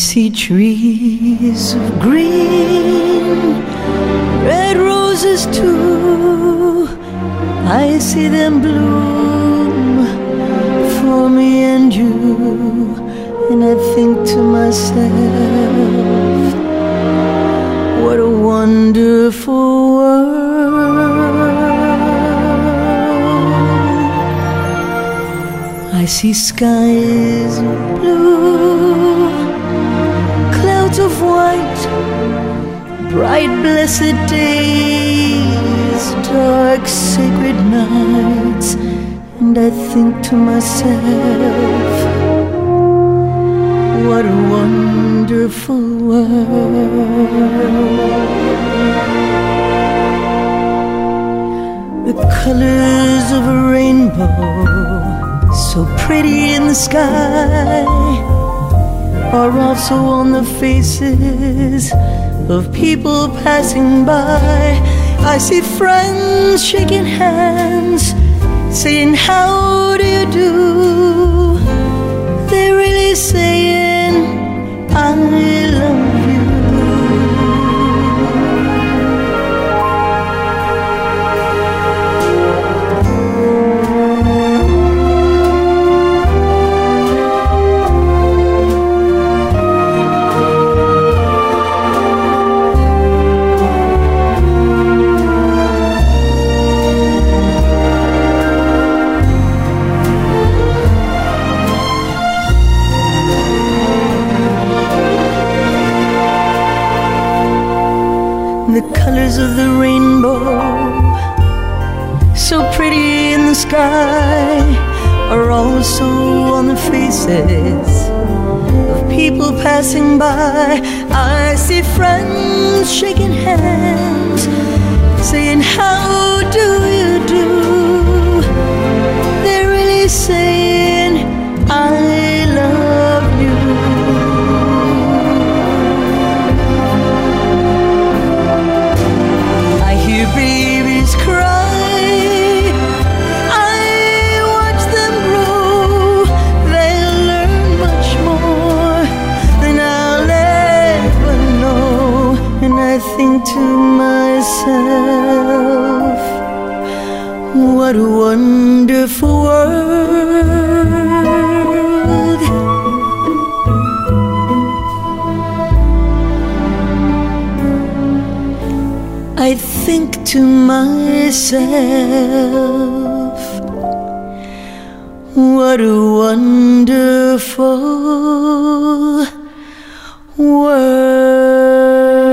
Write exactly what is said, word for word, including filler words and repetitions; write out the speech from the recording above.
see trees of green, red roses too. I see them bloom for me and you, and I think to myself, what a wonderful world. I see skies of blue, clouds of white, bright blessed days, dark sacred nights, and I think to myself, what a wonderful world. The colors of a rainbow, so pretty in the sky, are also on the faces of people passing by. I see friends shaking hands, saying, how do you do? They're really saying, I love you. The colors of the rainbow, so pretty in the sky, are also on the faces of people passing by. I see friends shaking hands, saying, how do you do? They're really saying, I love you. Babies cry, I watch them grow. They'll learn much more than I'll ever know. And I think to myself, what a wonderful world. I think to myself, what a wonderful world.